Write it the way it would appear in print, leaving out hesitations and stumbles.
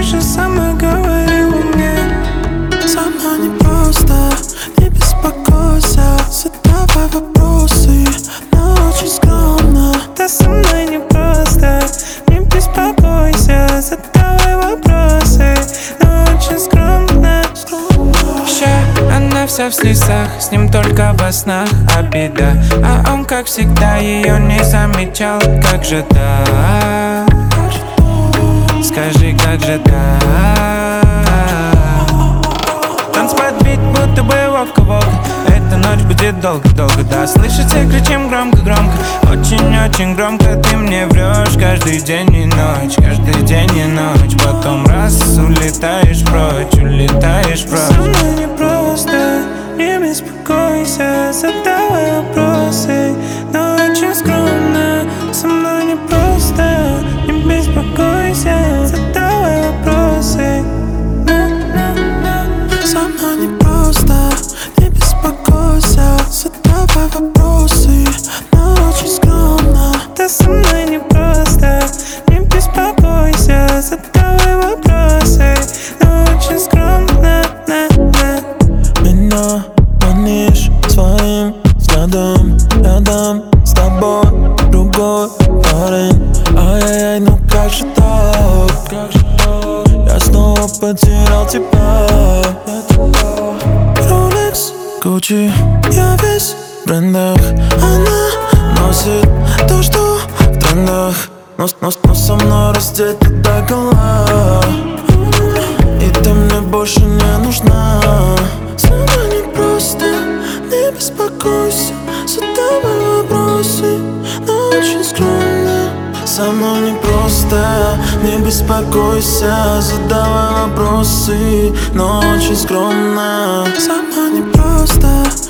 же сама говорила мне: со мной непросто, не беспокойся, задавай вопросы, но очень скромно. Да со мной непросто, не беспокойся, задавай вопросы, но очень скромно. Она вся в слезах, с ним только во снах обида, а он, как всегда, ее не замечал. Как же так? Скажи, как же так? Танцпад бит, будто бы вока-вока. Эта ночь будет долго-долго, да. Слышится, кричим громко-громко, очень-очень громко. Ты мне врешь каждый день и ночь, каждый день и ночь. Потом раз улетаешь прочь, улетаешь прочь. Со мной непросто, не беспокойся, задавай вопросы, но очень скромно. Со мной непросто, не беспокойся, задавай вопросы. Со мной непросто, не беспокойся, задавай вопросы, но очень скромно. Да со мной непросто, не беспокойся, задавай вопросы, но очень скромно. Меня манишь своим взглядом, рядом с тобой другой парень. Ай-яй-яй, ну как же так? Я снова потерял тебя. Rolex, Gucci, я весь в брендах. Она носит то, что в трендах, но со мной раздета до гола. И ты мне больше не нужна. Со мной непросто, не беспокойся, задавай вопросы, но очень скромно. Со мной непросто, не беспокойся, задавай вопросы, но очень скромно. Со мной непросто,